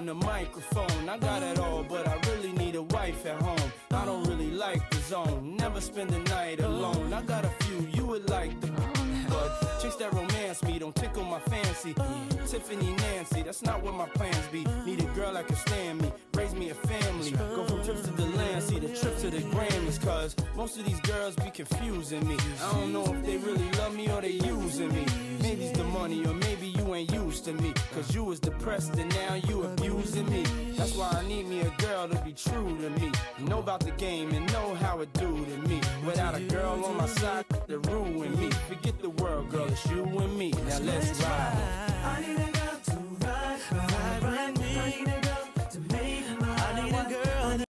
on the microphone. I got it all, but I really need a wife at home. I don't really like the zone, never spend the night alone. I got a few you would like the but chicks that romance me don't tickle my fancy. Tiffany, Nancy, that's not what my plans be. Need a girl that can stand me, raise me a family. Go from trips to the land, see the trip to the Grammys. Cause most of these girls be confusing me. I don't know if they really love me or they using me. Maybe it's the money or maybe you ain't used to me. Cause you was depressed and now you abusing me. That's why I need me a girl to be true to me. Know about the game and know how it do to me. Without a girl on my side, they ruin me. Forget the world, girl, it's you and me. Now let's ride. I need a girl to ride